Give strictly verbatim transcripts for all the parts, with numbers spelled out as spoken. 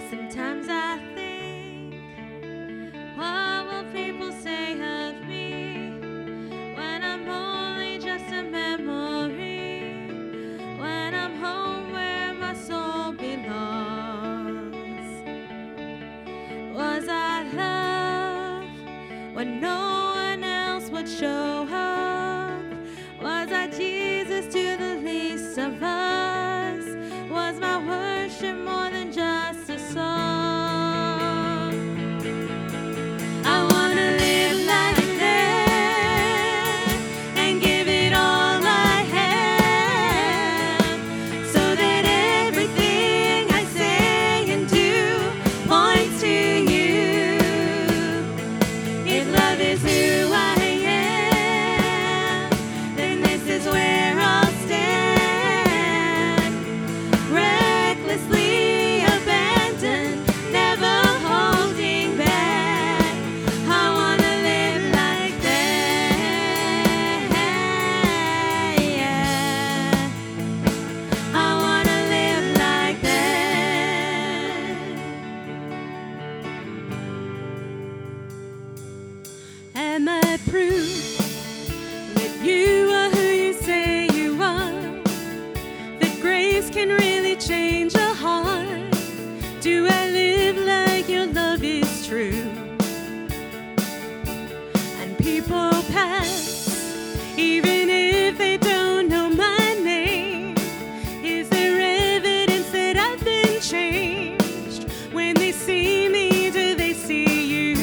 Sometimes I think, what will people say of me when I'm only just a memory, when I'm home where my soul belongs? Was I love when no one else would show up? Was I Jesus to the least of us? Was my worship more than just a song? I wanna live like that and give it all I have, so that everything I say and do points to you. If love is who I am, then this is where I'll stand, recklessly abandoned, never holding back. I wanna live like that, yeah. I wanna live like that. Am I proof that you are who you say you are? That grace can really change a heart? Do I live like your love is true? And people pass, even if they don't know my name. Is there evidence that I've been changed? When they see me, do they see you?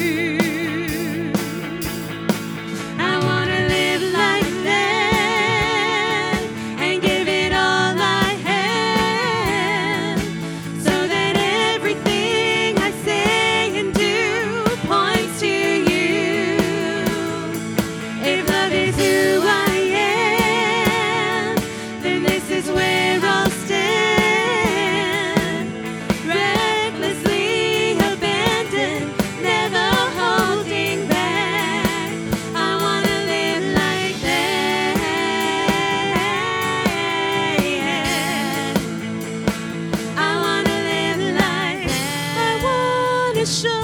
I wanna live like that and give it all I have, so that everything I say and do points to you. If love is who I am, then this is where I'll stand, recklessly abandoned, never holding back. I wanna live like that, yeah. I wanna live like that. I wanna show